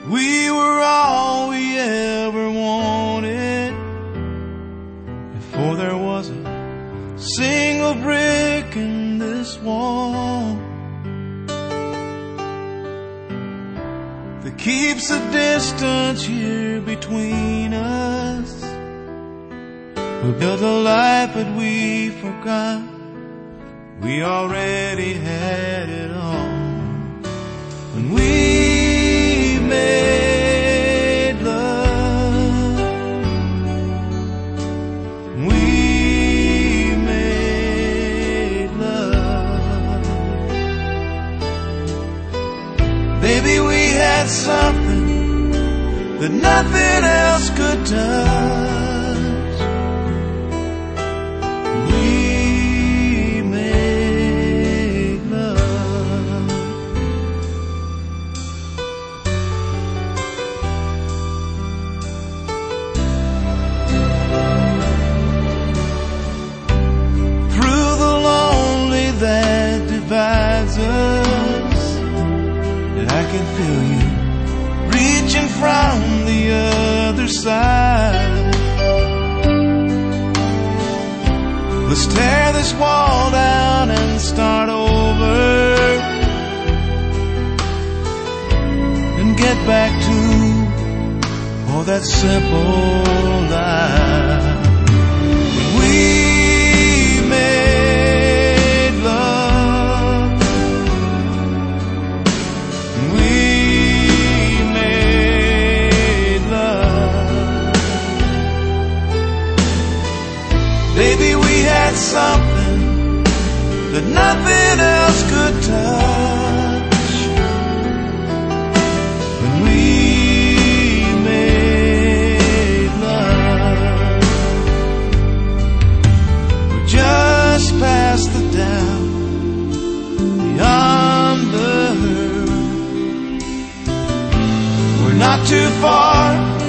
We were all we ever wanted before there was a single brick in this wall that keeps a distance here between us. We built a life that we forgot. We already had it all when we made love. We made love. Baby, we had something that nothing else could touch. Divides us, and I can feel you reaching from the other side. Let's tear this wall down and start over and get back to all that simple life. We made love. We made love. Baby, we had something that nothing else could touch. When we made love, we're just past the doubt, beyond the hurt. We're not too far